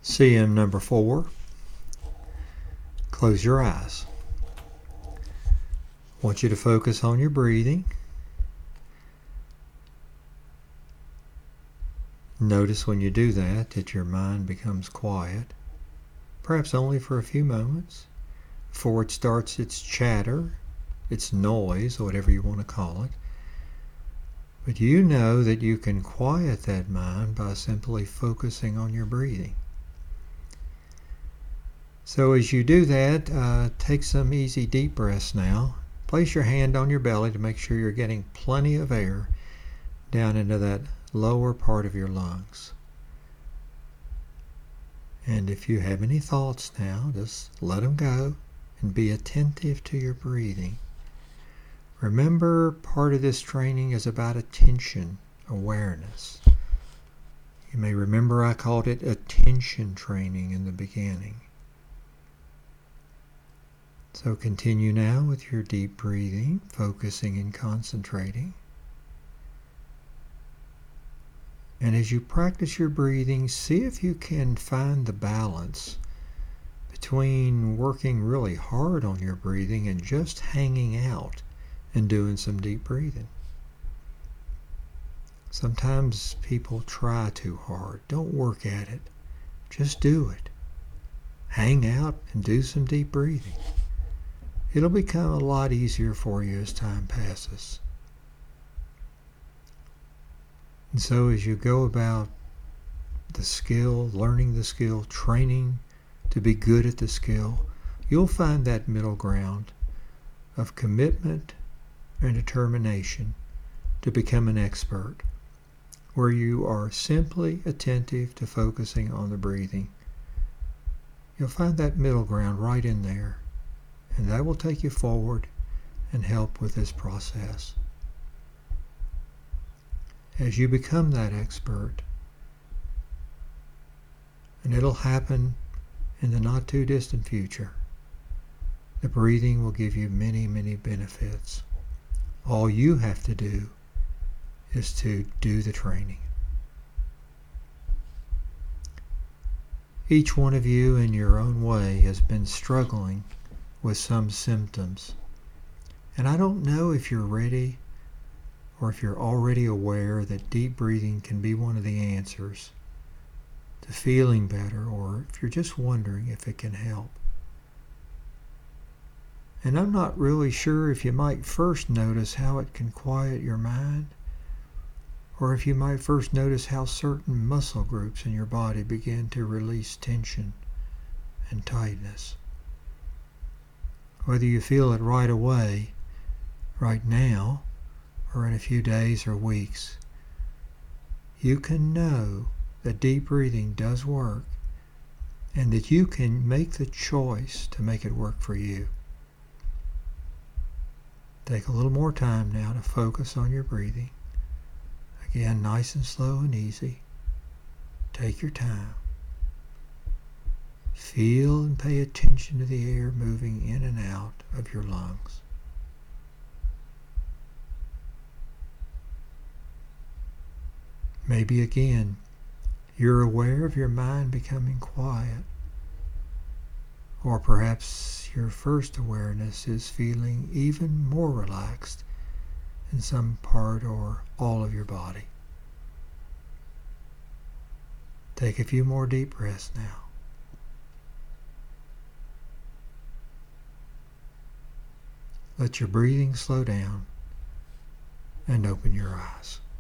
CM number 4. Close your eyes. I want you to focus on your breathing. Notice when you do that your mind becomes quiet, perhaps only for a few moments, before it starts its chatter, its noise, whatever you want to call it. But you know that you can quiet that mind by simply focusing on your breathing. So as you do that, take some easy deep breaths now. Place your hand on your belly to make sure you're getting plenty of air down into that lower part of your lungs. And if you have any thoughts now, just let them go and be attentive to your breathing. Remember, part of this training is about attention, awareness. You may remember I called it attention training in the beginning. So continue now with your deep breathing, focusing and concentrating. And as you practice your breathing, see if you can find the balance between working really hard on your breathing and just hanging out and doing some deep breathing. Sometimes people try too hard. Don't work at it. Just do it. Hang out and do some deep breathing. It'll become a lot easier for you as time passes. And so as you go about the skill, learning the skill, training to be good at the skill, you'll find that middle ground of commitment and determination to become an expert, where you are simply attentive to focusing on the breathing. You'll find that middle ground right in there, and that will take you forward and help with this process. As you become that expert, and it'll happen in the not too distant future, the breathing will give you many, many benefits. All you have to do is to do the training. Each one of you in your own way has been struggling with some symptoms. And I don't know if you're ready or if you're already aware that deep breathing can be one of the answers to feeling better, or if you're just wondering if it can help. And I'm not really sure if you might first notice how it can quiet your mind, or if you might first notice how certain muscle groups in your body begin to release tension and tightness. Whether you feel it right away, right now, or in a few days or weeks, you can know that deep breathing does work, and that you can make the choice to make it work for you. Take a little more time now to focus on your breathing. Again, nice and slow and easy. Take your time. Feel and pay attention to the air moving in and out of your lungs. Maybe again, you're aware of your mind becoming quiet. Or perhaps your first awareness is feeling even more relaxed in some part or all of your body. Take a few more deep breaths now. Let your breathing slow down and open your eyes.